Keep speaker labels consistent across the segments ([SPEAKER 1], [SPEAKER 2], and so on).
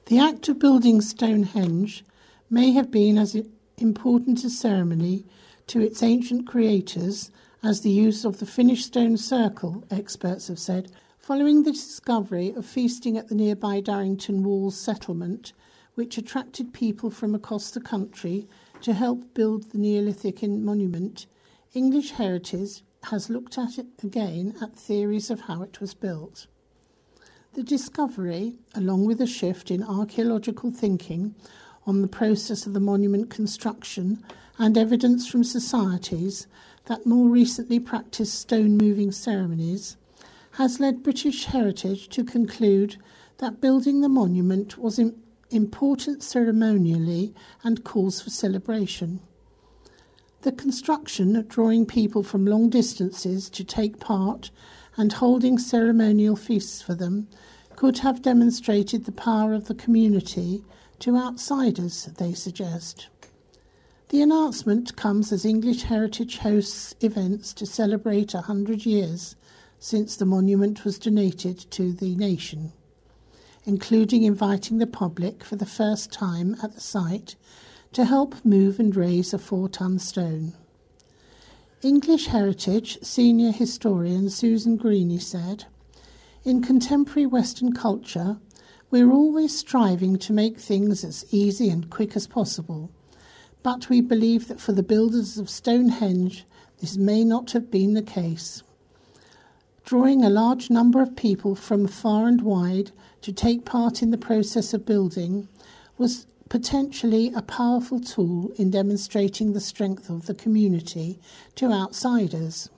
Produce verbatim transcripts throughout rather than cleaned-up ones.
[SPEAKER 1] The act of building Stonehenge may have been as important a ceremony to its ancient creators as the use of the finished stone circle, experts have said. Following the discovery of feasting at the nearby Darrington Walls settlement, which attracted people from across the country to help build the Neolithic monument, English Heritage has looked at it again at theories of how it was built. The discovery, along with a shift in archaeological thinking on the process of the monument construction and evidence from societies that more recently practiced stone-moving ceremonies, has led British Heritage to conclude that building the monument was im- important ceremonially and calls for celebration. The construction, drawing people from long distances to take part and holding ceremonial feasts for them, could have demonstrated the power of the community to outsiders, they suggest. The announcement comes as English Heritage hosts events to celebrate one hundred years since the monument was donated to the nation, including inviting the public for the first time at the site to help move and raise a four-ton stone. English Heritage senior historian Susan Greene said, "In contemporary Western culture, we're always striving to make things as easy and quick as possible, but we believe that for the builders of Stonehenge, this may not have been the case. Drawing a large number of people from far and wide to take part in the process of building was potentially a powerful tool in demonstrating the strength of the community to outsiders.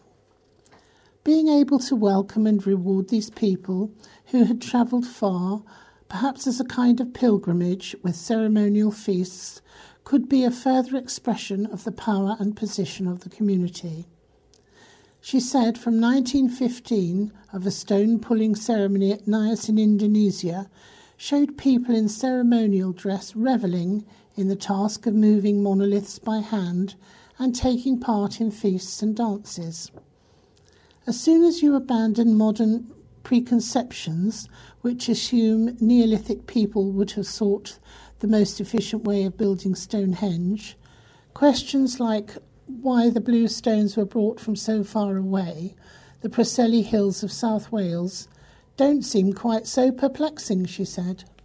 [SPEAKER 1] Being able to welcome and reward these people who had travelled far, perhaps as a kind of pilgrimage with ceremonial feasts, could be a further expression of the power and position of the community." She said from nineteen fifteen of a stone-pulling ceremony at Nias in Indonesia showed people in ceremonial dress revelling in the task of moving monoliths by hand and taking part in feasts and dances. As soon as you abandon modern preconceptions which assume Neolithic people would have sought the most efficient way of building Stonehenge, questions like why the blue stones were brought from so far away, the Preseli Hills of South Wales, don't seem quite so perplexing, she said.